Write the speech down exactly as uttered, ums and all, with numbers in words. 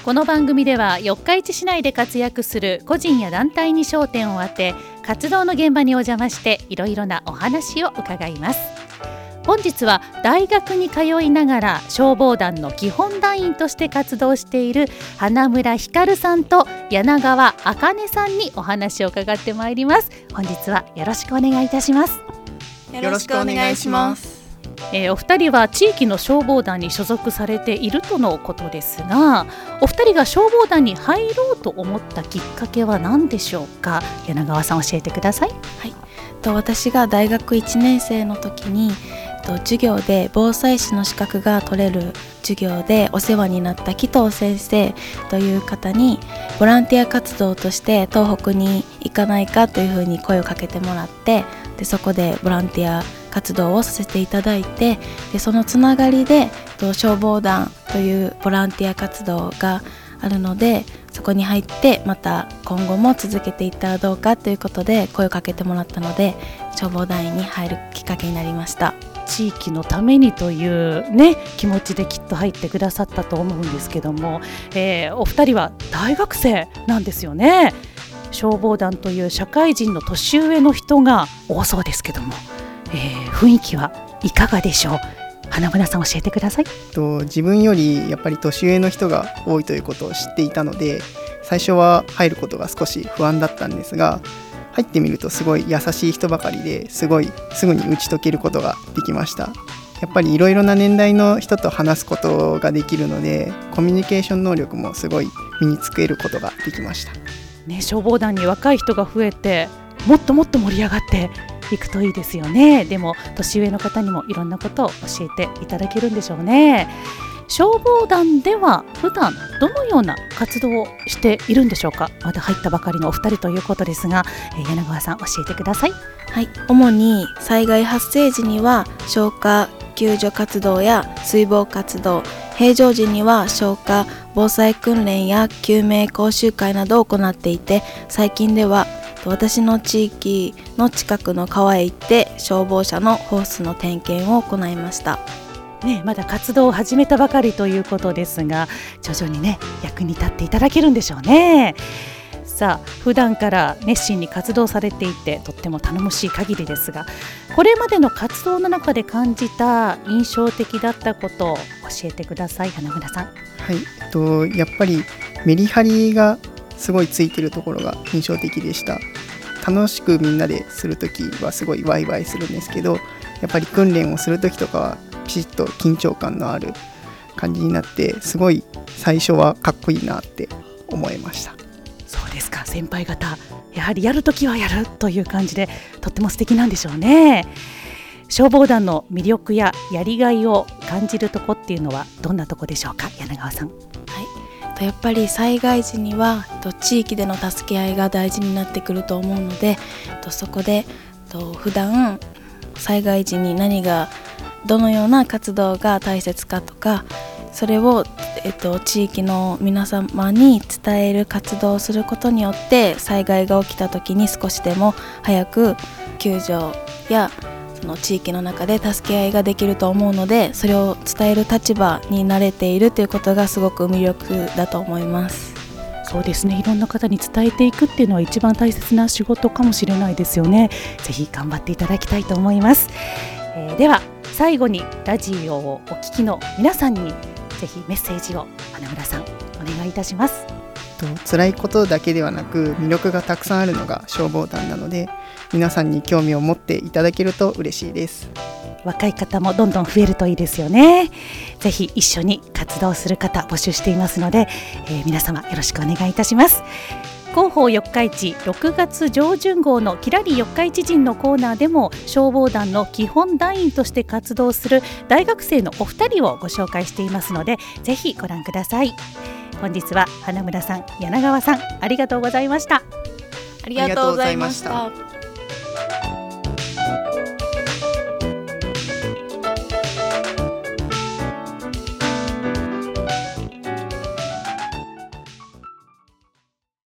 この番組では四日市市内で活躍する個人や団体に焦点を当て、活動の現場にお邪魔していろいろなお話を伺います。本日は大学に通いながら消防団の基本団員として活動している花村光さんと柳川茜さんにお話を伺ってまいります。本日はよろしくお願いいたします。 よろしくお願いします。 えー、お二人は地域の消防団に所属されているとのことですが、お二人が消防団に入ろうと思ったきっかけは何でしょうか。柳川さん教えてください。 はい、と私が大学いちねん生の時にと授業で防災士の資格が取れる授業でお世話になった紀藤先生という方にボランティア活動として東北に行かないかというふうに声をかけてもらって、でそこでボランティア活動をさせていただいて、でそのつながりでと消防団というボランティア活動があるので、そこに入ってまた今後も続けていったらどうかということで声をかけてもらったので、消防団員に入るきっかけになりました。 地域のためにというね気持ちできっと入ってくださったと思うんですけども、えー、お二人は大学生なんですよね。消防団という社会人の年上の人が多そうですけども、えー、雰囲気はいかがでしょう。花村さん教えてください。 と自分よりやっぱり年上の人が多いということを知っていたので、最初は入ることが少し不安だったんですが、入ってみるとすごい優しい人ばかりで、すごいすぐに打ち解けることができました。やっぱりいろいろな年代の人と話すことができるので、コミュニケーション能力もすごい身につけることができました、 ね、消防団に若い人が増えてもっともっと盛り上がっていくといいですよね。でも年上の方にもいろんなことを教えていただけるんでしょうね。消防団では普段どのような活動をしているんでしょうか。まだ入ったばかりのお二人ということですが、えー、柳川さん教えてください。 はい、主に災害発生時には消火救助活動や水防活動、平常時には消火防災訓練や救命講習会などを行っていて、最近では私の地域の近くの川へ行って消防車のホースの点検を行いました。 ね、まだ活動を始めたばかりということですが、徐々にね役に立っていただけるんでしょうね。さあ普段から熱心に活動されていてとっても頼もしい限りですが、これまでの活動の中で感じた印象的だったことを教えてください。花村さん。 はい、とやっぱりメリハリがすごいついてるところが印象的でした。楽しくみんなでするときはすごいワイワイするんですけど、やっぱり訓練をするときとかはピシッと緊張感のある感じになって、すごい最初はかっこいいなって思いました。 そうですか。先輩方やはりやるときはやるという感じでとっても素敵なんでしょうね。消防団の魅力ややりがいを感じるとこっていうのはどんなとこでしょうか。柳川さん。 はい、やっぱり災害時には地域での助け合いが大事になってくると思うので、そこで普段災害時に何がどのような活動が大切かとか、それを、えっと、地域の皆様に伝える活動をすることによって災害が起きた時に少しでも早く救助やその地域の中で助け合いができると思うので、それを伝える立場になれているということがすごく魅力だと思います。 そうですね、いろんな方に伝えていくっていうのは一番大切な仕事かもしれないですよね。ぜひ頑張っていただきたいと思います。えー、では最後にラジオをお聞きの皆さんにぜひメッセージを花村さんお願いいたします。 辛いことだけではなく魅力がたくさんあるのが消防団なので、皆さんに興味を持っていただけると嬉しいです。 若い方もどんどん増えるといいですよね。ぜひ一緒に活動する方募集していますので、えー、皆様よろしくお願いいたします。広報四日市ろくがつ上旬号のキラリ四日市人のコーナーでも消防団の基本団員として活動する大学生のお二人をご紹介していますので、ぜひご覧ください。本日は花村さん、柳川さん、ありがとうございました。 ありがとうございました。